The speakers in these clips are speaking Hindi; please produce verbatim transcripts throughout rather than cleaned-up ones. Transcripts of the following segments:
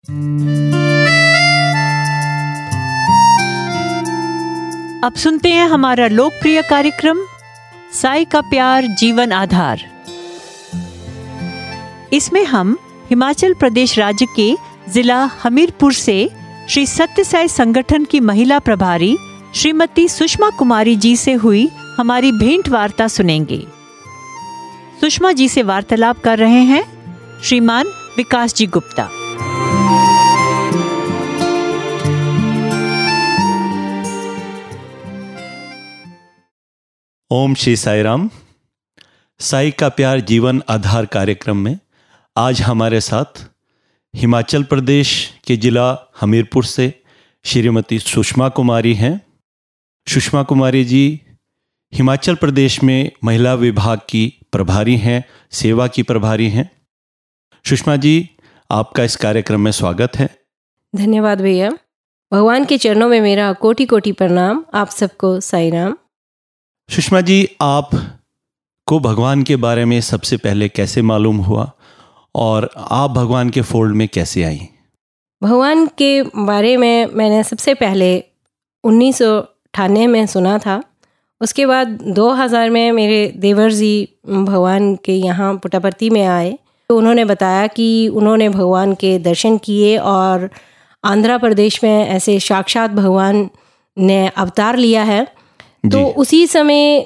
अब सुनते हैं हमारा लोकप्रिय कार्यक्रम साई का प्यार जीवन आधार। इसमें हम हिमाचल प्रदेश राज्य के जिला हमीरपुर से श्री सत्य साई संगठन की महिला प्रभारी श्रीमती सुषमा कुमारी जी से हुई हमारी भेंट वार्ता सुनेंगे। सुषमा जी से वार्तालाप कर रहे हैं श्रीमान विकास जी गुप्ता। ओम श्री साई राम। साई का प्यार जीवन आधार कार्यक्रम में आज हमारे साथ हिमाचल प्रदेश के जिला हमीरपुर से श्रीमती सुषमा कुमारी हैं। सुषमा कुमारी जी हिमाचल प्रदेश में महिला विभाग की प्रभारी हैं, सेवा की प्रभारी हैं। सुषमा जी, आपका इस कार्यक्रम में स्वागत है। धन्यवाद भैया। भगवान के चरणों में मेरा कोटि कोटि प्रणाम। आप सबको साई राम। सुषमा जी, आप को भगवान के बारे में सबसे पहले कैसे मालूम हुआ और आप भगवान के फोल्ड में कैसे आई? भगवान के बारे में मैंने सबसे पहले उन्नीस सौ अट्ठानवे में सुना था। उसके बाद दो हज़ार में मेरे देवर जी भगवान के यहाँ पुट्टपर्ती में आए तो उन्होंने बताया कि उन्होंने भगवान के दर्शन किए और आंध्र प्रदेश में ऐसे साक्षात भगवान ने अवतार लिया है। तो उसी समय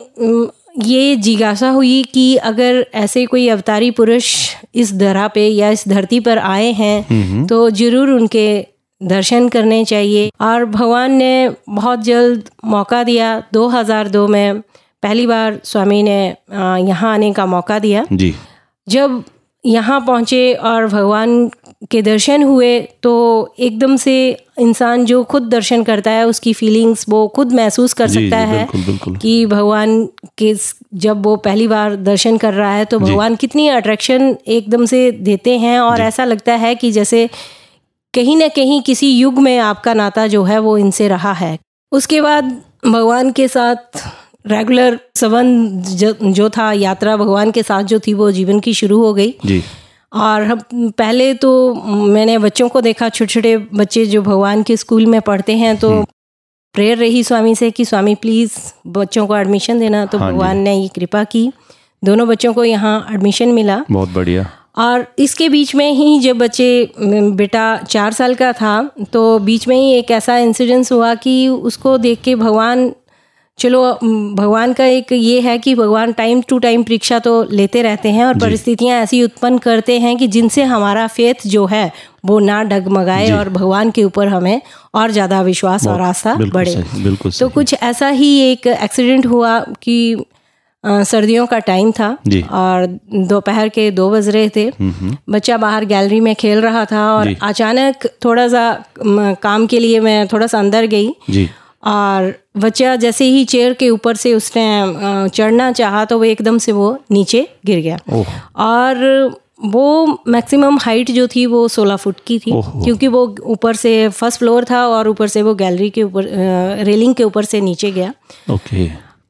ये जिज्ञासा हुई कि अगर ऐसे कोई अवतारी पुरुष इस धरा पे या इस धरती पर आए हैं तो जरूर उनके दर्शन करने चाहिए। और भगवान ने बहुत जल्द मौका दिया। दो हज़ार दो में पहली बार स्वामी ने यहाँ आने का मौका दिया जी। जब यहाँ पहुँचे और भगवान के दर्शन हुए तो एकदम से इंसान जो खुद दर्शन करता है उसकी फीलिंग्स वो खुद महसूस कर सकता जी, जी, है बिल्कुल, बिल्कुल। कि भगवान के जब वो पहली बार दर्शन कर रहा है तो भगवान कितनी अट्रैक्शन एकदम से देते हैं और ऐसा लगता है कि जैसे कहीं ना कहीं किसी युग में आपका नाता जो है वो इनसे रहा है। उसके बाद भगवान के साथ रेगुलर संबंध जो था, यात्रा भगवान के साथ जो थी वो जीवन की शुरू हो गई जी। और हम पहले तो मैंने बच्चों को देखा, छोटे छोटे बच्चे जो भगवान के स्कूल में पढ़ते हैं, तो प्रेयर रही स्वामी से कि स्वामी प्लीज़ बच्चों को एडमिशन देना। तो हाँ भगवान ने ये कृपा की, दोनों बच्चों को यहाँ एडमिशन मिला। बहुत बढ़िया। और इसके बीच में ही जब बच्चे बेटा चार साल का था तो बीच में ही एक ऐसा इंसिडेंस हुआ कि उसको देख के भगवान, चलो भगवान का एक ये है कि भगवान टाइम टू टाइम परीक्षा तो लेते रहते हैं और परिस्थितियां ऐसी उत्पन्न करते हैं कि जिनसे हमारा फेथ जो है वो ना डगमगाए और भगवान के ऊपर हमें और ज़्यादा विश्वास और आस्था बढ़े। बिल्कुल तो कुछ ऐसा ही एक एक्सीडेंट हुआ कि आ, सर्दियों का टाइम था और दोपहर के दो बज रहे थे। बच्चा बाहर गैलरी में खेल रहा था और अचानक थोड़ा सा काम के लिए मैं थोड़ा सा अंदर गई और बच्चा जैसे ही चेयर के ऊपर से उसने चढ़ना चाहा तो वो एकदम से वो नीचे गिर गया। और वो मैक्सिमम हाइट जो थी वो सोलह फुट की थी क्योंकि वो ऊपर से फर्स्ट फ्लोर था और ऊपर से वो गैलरी के ऊपर रेलिंग के ऊपर से नीचे गया। ओके।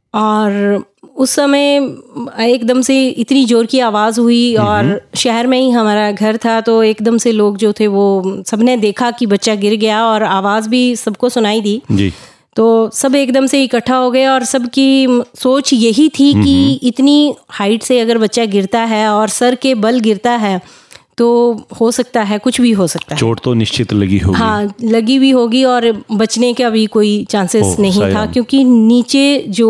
और उस समय एकदम से इतनी जोर की आवाज़ हुई और शहर में ही हमारा घर था तो एकदम से लोग जो थे वो सबने देखा कि बच्चा गिर गया और आवाज़ भी सबको सुनाई दी जी। तो सब एकदम से इकट्ठा हो गए और सबकी सोच यही थी कि इतनी हाइट से अगर बच्चा गिरता है और सर के बल गिरता है तो हो सकता है कुछ भी हो सकता है, चोट तो निश्चित लगी होगी। हाँ, लगी भी होगी और बचने का भी कोई चांसेस नहीं था क्योंकि नीचे जो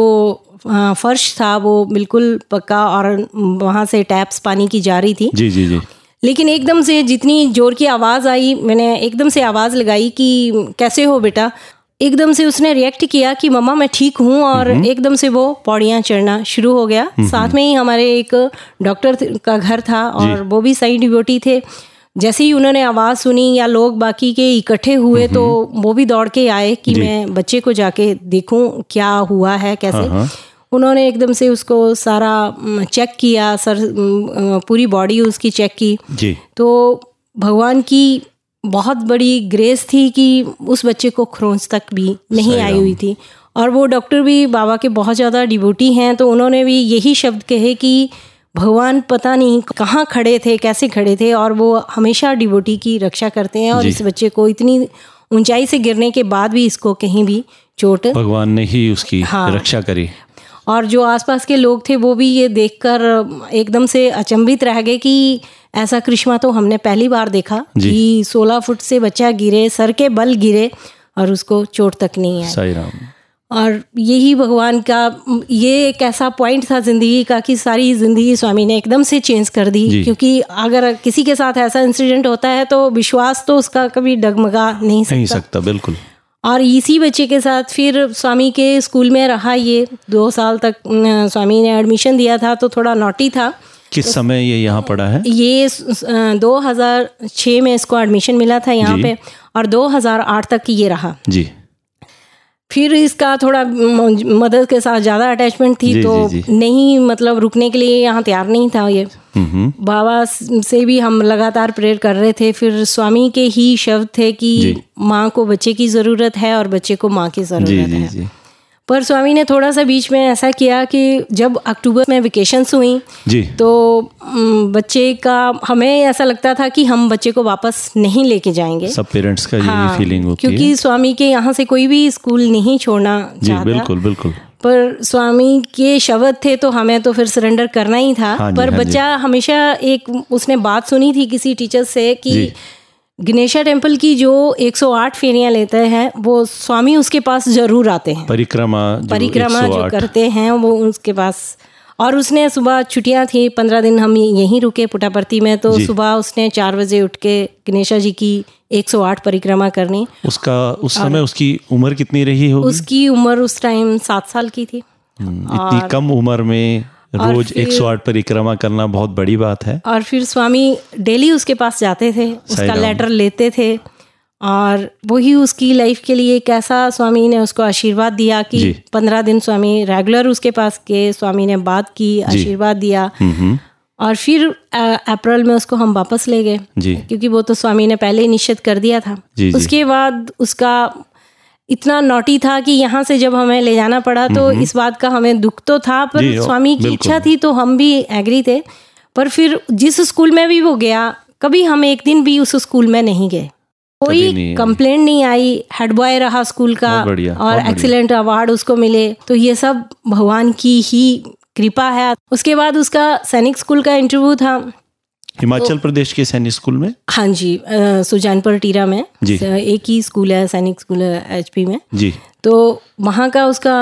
फर्श था वो बिल्कुल पक्का और वहाँ से टैप्स पानी की जा रही थी जी जी जी। लेकिन एकदम से जितनी जोर की आवाज़ आई, मैंने एकदम से आवाज़ लगाई कि कैसे हो बेटा। एकदम से उसने रिएक्ट किया कि मम्मा मैं ठीक हूँ और एकदम से वो पौड़ियाँ चढ़ना शुरू हो गया। साथ में ही हमारे एक डॉक्टर का घर था और वो भी साई डिवोटी थे। जैसे ही उन्होंने आवाज़ सुनी या लोग बाकी के इकट्ठे हुए तो वो भी दौड़ के आए कि मैं बच्चे को जाके देखूं क्या हुआ है कैसे। उन्होंने एकदम से उसको सारा चेक किया, सर पूरी बॉडी उसकी चेक की जी। तो भगवान की बहुत बड़ी ग्रेस थी कि उस बच्चे को खरोंच तक भी नहीं आई हुई थी। और वो डॉक्टर भी बाबा के बहुत ज़्यादा डिवोटी हैं तो उन्होंने भी यही शब्द कहे कि भगवान पता नहीं कहाँ खड़े थे, कैसे खड़े थे, और वो हमेशा डिवोटी की रक्षा करते हैं। और इस बच्चे को इतनी ऊंचाई से गिरने के बाद भी इसको कहीं भी चोट, भगवान ने ही उसकी हाँ, रक्षा करी। और जो आसपास के लोग थे वो भी ये देखकर एकदम से अचंभित रह गए कि ऐसा करिश्मा तो हमने पहली बार देखा कि सोलह फुट से बच्चा गिरे, सर के बल गिरे और उसको चोट तक नहीं है। सही राम। और यही भगवान का ये एक ऐसा पॉइंट था जिंदगी का कि सारी जिंदगी स्वामी ने एकदम से चेंज कर दी। क्योंकि अगर किसी के साथ ऐसा इंसिडेंट होता है तो विश्वास तो उसका कभी डगमगा नहीं सकता, नहीं सकता बिल्कुल। और इसी बच्चे के साथ फिर स्वामी के स्कूल में रहा, ये दो साल तक स्वामी ने एडमिशन दिया था। तो थोड़ा नॉटी था। किस समय ये यहाँ पढ़ा है? ये दो हज़ार छह में इसको एडमिशन मिला था यहाँ पे, और दो हज़ार आठ तक ये रहा जी। फिर इसका थोड़ा मदर के साथ ज़्यादा अटैचमेंट थी, जी, तो जी, जी. नहीं मतलब रुकने के लिए यहाँ तैयार नहीं था ये। बाबा से भी हम लगातार प्रेयर कर रहे थे। फिर स्वामी के ही शब्द थे कि माँ को बच्चे की ज़रूरत है और बच्चे को माँ की ज़रूरत है। जी, जी. पर स्वामी ने थोड़ा सा बीच में ऐसा किया कि जब अक्टूबर में वेकेशंस हुई जी, तो बच्चे का हमें ऐसा लगता था कि हम बच्चे को वापस नहीं लेके जाएंगे। सब पेरेंट्स का हाँ, यही फीलिंग होती क्योंकि है। स्वामी के यहाँ से कोई भी स्कूल नहीं छोड़ना चाहता। बिल्कुल बिल्कुल। पर स्वामी के शब्द थे तो हमें तो फिर सरेंडर करना ही था। हाँ पर हाँ बच्चा हमेशा एक उसने बात सुनी थी किसी टीचर से कि गणेशा टेम्पल की जो एक सौ आठ फेरियां लेते हैं वो स्वामी उसके पास जरूर आते हैं। परिक्रमा परिक्रमा जो करते हैं वो उसके पास। और उसने सुबह छुट्टियां थी, पंद्रह दिन हम यहीं रुके पुटापर्ती में, तो सुबह उसने चार बजे उठ के गणेशा जी की एक सौ आठ परिक्रमा करनी। उसका उस समय उसकी उम्र कितनी रही होगी? उसकी उम्र उस टाइम सात साल की थी। इतनी कम उम्र में रोज एक सौ आठ परिक्रमा करना बहुत बड़ी बात है। और फिर स्वामी डेली उसके पास जाते थे, उसका लेटर लेते थे, और वही उसकी लाइफ के लिए कैसा स्वामी ने उसको आशीर्वाद दिया कि पंद्रह दिन स्वामी रेगुलर उसके पास के, स्वामी ने बात की, आशीर्वाद दिया। और फिर अप्रैल में उसको हम वापस ले गए क्योंकि वो तो स्वामी ने पहले ही निश्चित कर दिया था। जी, जी. उसके बाद उसका इतना नॉटी था कि यहाँ से जब हमें ले जाना पड़ा तो इस बात का हमें दुख तो था, पर स्वामी की इच्छा थी तो हम भी एग्री थे। पर फिर जिस स्कूल में भी वो गया, कभी हम एक दिन भी उस स्कूल में नहीं गए, कोई कंप्लेंट नहीं आई। हेड बॉय रहा स्कूल का और एक्सीलेंट अवार्ड उसको मिले, तो ये सब भगवान की ही कृपा है। उसके बाद उसका सैनिक स्कूल का इंटरव्यू था हिमाचल तो, प्रदेश के सैनिक स्कूल में। हाँ जी, सुजानपुर टीरा में एक ही स्कूल है, सैनिक स्कूल है एचपी में जी। तो वहाँ का उसका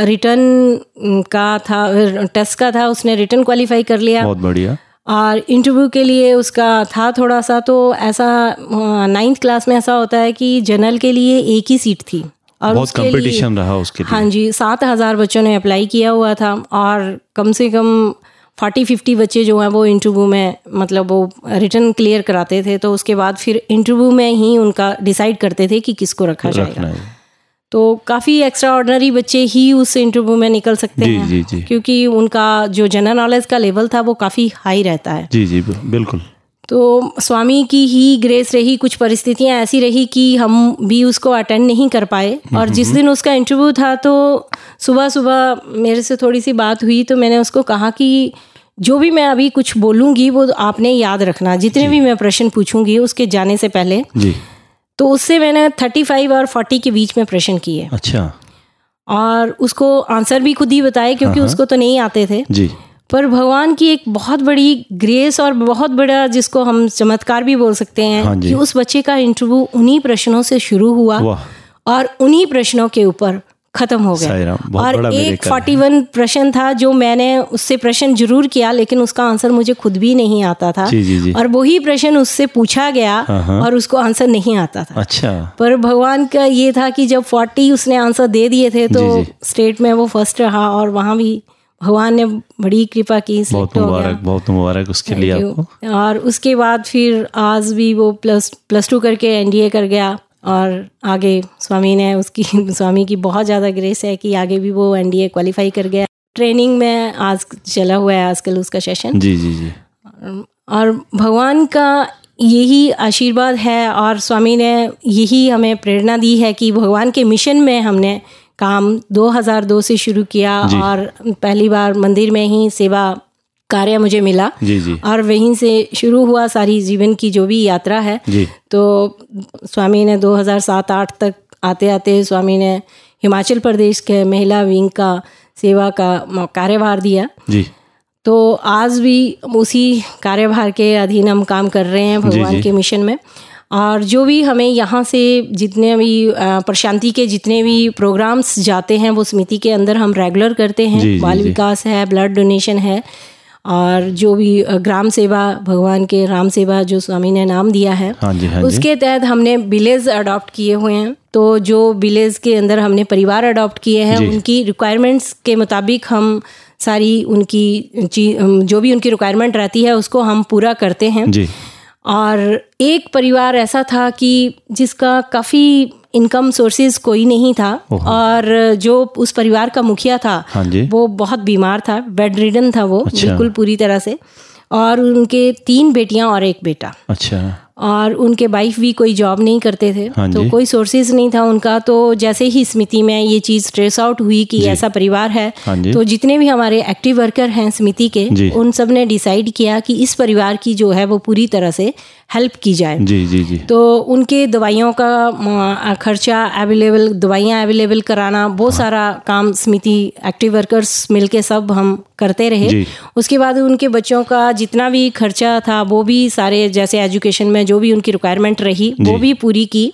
रिटर्न का था, टेस्ट का था, उसने रिटर्न क्वालिफाई कर लिया, बहुत बढ़िया। और इंटरव्यू के लिए उसका था थोड़ा सा, तो ऐसा नाइन्थ क्लास में ऐसा होता है कि जनरल के लिए एक ही सीट थी और बहुत कंपटीशन रहा उसके लिए। हाँ जी, सात हजार बच्चों ने अप्लाई किया हुआ था और कम से कम फोर्टी फिफ्टी बच्चे जो हैं वो इंटरव्यू में मतलब वो रिटर्न क्लियर कराते थे। तो उसके बाद फिर इंटरव्यू में ही उनका डिसाइड करते थे कि किसको रखा जाएगा। तो काफ़ी एक्स्ट्रा ऑर्डिनरी बच्चे ही उस इंटरव्यू में निकल सकते जी, हैं जी, जी. क्योंकि उनका जो जनरल नॉलेज का लेवल था वो काफ़ी हाई रहता है। जी जी बिल्कुल। तो स्वामी की ही ग्रेस रही, कुछ परिस्थितियां ऐसी रही कि हम भी उसको अटेंड नहीं कर पाए। और जिस दिन उसका इंटरव्यू था तो सुबह सुबह मेरे से थोड़ी सी बात हुई, तो मैंने उसको कहा कि जो भी मैं अभी कुछ बोलूँगी वो आपने याद रखना, जितने भी मैं प्रश्न पूछूंगी उसके जाने से पहले जी। तो उससे मैंने थर्टी फाइव और फोर्टी के बीच में प्रश्न किए। अच्छा। और उसको आंसर भी खुद ही बताए क्योंकि उसको तो नहीं आते थे जी। पर भगवान की एक बहुत बड़ी ग्रेस और बहुत बड़ा जिसको हम चमत्कार भी बोल सकते हैं हाँ कि उस बच्चे का इंटरव्यू उन्हीं प्रश्नों से शुरू हुआ और उन्हीं प्रश्नों के ऊपर खत्म हो गया। और एक फोर्टी वन प्रश्न था जो मैंने उससे प्रश्न जरूर किया लेकिन उसका आंसर मुझे खुद भी नहीं आता था जी, जी, जी। और वही प्रश्न उससे पूछा गया और उसको आंसर नहीं आता था। अच्छा। पर भगवान का ये था कि जब फोर्टी उसने आंसर दे दिए थे तो जी, जी। स्टेट में वो फर्स्ट रहा और वहाँ भी भगवान ने बड़ी कृपा की। बहुत मुबारक, बहुत मुबारक उसके लिए आपको। और उसके बाद फिर आज भी वो प्लस प्लस टू करके एनडीए कर गया और आगे स्वामी ने उसकी स्वामी की बहुत ज़्यादा ग्रेस है कि आगे भी वो एनडीए क्वालिफाई कर गया। ट्रेनिंग में आज चला हुआ है आजकल उसका सेशन जी जी जी। और भगवान का यही आशीर्वाद है और स्वामी ने यही हमें प्रेरणा दी है कि भगवान के मिशन में हमने काम दो हज़ार दो से शुरू किया और पहली बार मंदिर में ही सेवा कार्य मुझे मिला जी जी। और वहीं से शुरू हुआ सारी जीवन की जो भी यात्रा है जी। तो स्वामी ने दो हज़ार सात आठ तक आते आते स्वामी ने हिमाचल प्रदेश के महिला विंग का सेवा का कार्यभार दिया जी। तो आज भी उसी कार्यभार के अधीन हम काम कर रहे हैं भगवान जी जी। के मिशन में। और जो भी हमें यहाँ से जितने भी प्रशांति के जितने भी प्रोग्राम्स जाते हैं वो समिति के अंदर हम रेगुलर करते हैं। जी जी बाल जी। विकास है, ब्लड डोनेशन है और जो भी ग्राम सेवा, भगवान के राम सेवा जो स्वामी ने नाम दिया है, हाँ जी, हाँ जी। उसके तहत हमने विलेज अडॉप्ट किए हुए हैं। तो जो विलेज के अंदर हमने परिवार अडॉप्ट किए हैं उनकी रिक्वायरमेंट्स के मुताबिक हम सारी उनकी चीज जो भी उनकी रिक्वायरमेंट रहती है उसको हम पूरा करते हैं जी। और एक परिवार ऐसा था कि जिसका काफ़ी इनकम सोर्सेज कोई नहीं था और जो उस परिवार का मुखिया था हाँ जी। वो बहुत बीमार था, बेड रिडन था वो। अच्छा। बिल्कुल पूरी तरह से। और उनके तीन बेटियां और एक बेटा। अच्छा। और उनके वाइफ भी कोई जॉब नहीं करते थे। हाँ तो कोई सोर्सेज नहीं था उनका। तो जैसे ही समिति में ये चीज़ ट्रेस आउट हुई कि ऐसा परिवार है, हाँ तो जितने भी हमारे एक्टिव वर्कर हैं समिति के उन सब ने डिसाइड किया कि इस परिवार की जो है वो पूरी तरह से हेल्प की जाए। जी जी जी। तो उनके दवाइयों का खर्चा अवेलेबल, दवाइयाँ अवेलेबल कराना, वो हाँ। सारा काम समिति एक्टिव वर्कर्स मिलके सब हम करते रहे। उसके बाद उनके बच्चों का जितना भी खर्चा था वो भी सारे, जैसे एजुकेशन में जो भी उनकी रिक्वायरमेंट रही वो भी पूरी की।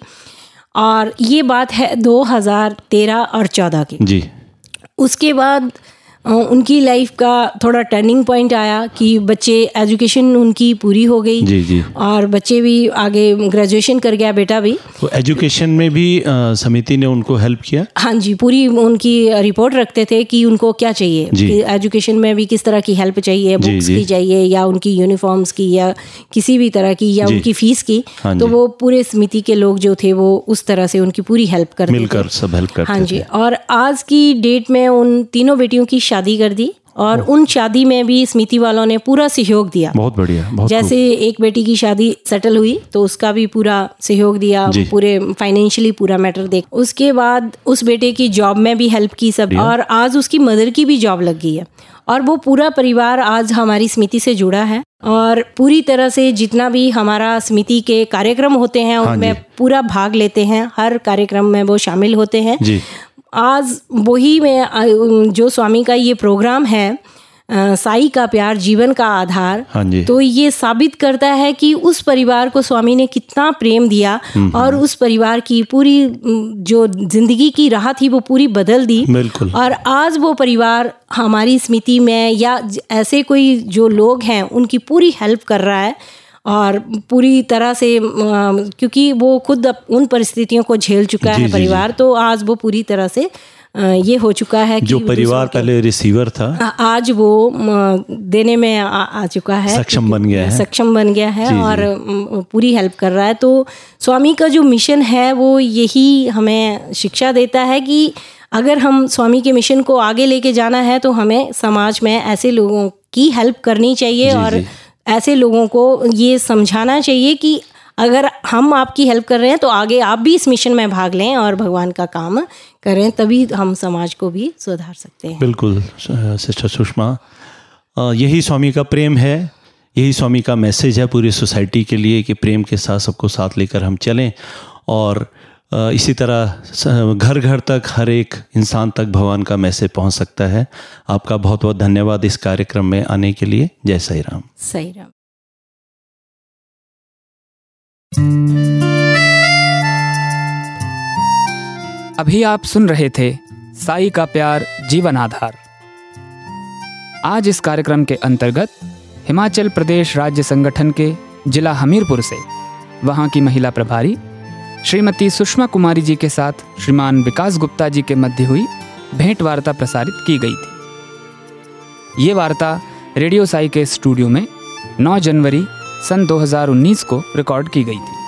और ये बात है दो हज़ार तेरह और चौदह की। जी। उसके बाद उनकी लाइफ का थोड़ा टर्निंग पॉइंट आया कि बच्चे, एजुकेशन उनकी पूरी हो गई। जी जी। और बच्चे भी आगे ग्रेजुएशन कर गया, बेटा भी। तो एजुकेशन में भी आ, समिति ने उनको हेल्प किया? हाँ जी, पूरी उनकी रिपोर्ट रखते थे कि उनको क्या चाहिए, कि एजुकेशन में भी किस तरह की हेल्प चाहिए, बुक्स की चाहिए या उनकी यूनिफॉर्म्स की या किसी भी तरह की या उनकी फीस की। हाँ तो वो पूरे समिति के लोग जो थे वो उस तरह से उनकी पूरी हेल्प करते थे, मिलकर सब हेल्प करते थे। हाँ जी। और आज की डेट में उन तीनों बेटियों की शादी कर दी और उन शादी में भी समिति वालों ने पूरा सहयोग दिया। बहुत बढ़िया, बहुत जैसे एक बेटी की शादी सेटल हुई तो उसका भी पूरा सहयोग दिया, पूरे फाइनेंशियली पूरा मैटर देख। उसके बाद उस बेटे की जॉब में भी हेल्प की सब। और आज उसकी मदर की भी जॉब लग गई है और वो पूरा परिवार आज हमारी समिति से जुड़ा है और पूरी तरह से जितना भी हमारा समिति के कार्यक्रम होते हैं उनमें पूरा भाग लेते हैं। हर कार्यक्रम में वो शामिल होते हैं। आज वही में जो स्वामी का ये प्रोग्राम है, साई का प्यार जीवन का आधार, हाँ जी। तो ये साबित करता है कि उस परिवार को स्वामी ने कितना प्रेम दिया और उस परिवार की पूरी जो जिंदगी की राह थी वो पूरी बदल दी। बिल्कुल। और आज वो परिवार हमारी समिति में या ऐसे कोई जो लोग हैं उनकी पूरी हेल्प कर रहा है और पूरी तरह से, क्योंकि वो खुद उन परिस्थितियों को झेल चुका है परिवार, तो आज वो पूरी तरह से ये हो चुका है कि जो परिवार पहले रिसीवर था आज वो देने में आ, आ चुका है, सक्षम बन गया है सक्षम बन गया है और पूरी हेल्प कर रहा है। तो स्वामी का जो मिशन है वो यही हमें शिक्षा देता है कि अगर हम स्वामी के मिशन को आगे लेके जाना है तो हमें समाज में ऐसे लोगों की हेल्प करनी चाहिए जी, और जी. ऐसे लोगों को ये समझाना चाहिए कि अगर हम आपकी हेल्प कर रहे हैं तो आगे आप भी इस मिशन में भाग लें और भगवान का काम करें, तभी हम समाज को भी सुधार सकते हैं। बिल्कुल सिस्टर सुषमा, यही स्वामी का प्रेम है, यही स्वामी का मैसेज है पूरी सोसाइटी के लिए कि प्रेम के साथ सबको साथ लेकर हम चलें और इसी तरह घर घर तक हर एक इंसान तक भगवान का मैसेज पहुंच सकता है। आपका बहुत बहुत धन्यवाद इस कार्यक्रम में आने के लिए। जय साई राम। साई राम। अभी आप सुन रहे थे साई का प्यार जीवन आधार। आज इस कार्यक्रम के अंतर्गत हिमाचल प्रदेश राज्य संगठन के जिला हमीरपुर से वहां की महिला प्रभारी श्रीमती सुषमा कुमारी जी के साथ श्रीमान विकास गुप्ता जी के मध्य हुई भेंट वार्ता प्रसारित की गई थी। ये वार्ता रेडियो साई के स्टूडियो में नौ जनवरी सन दो हज़ार उन्नीस को रिकॉर्ड की गई थी।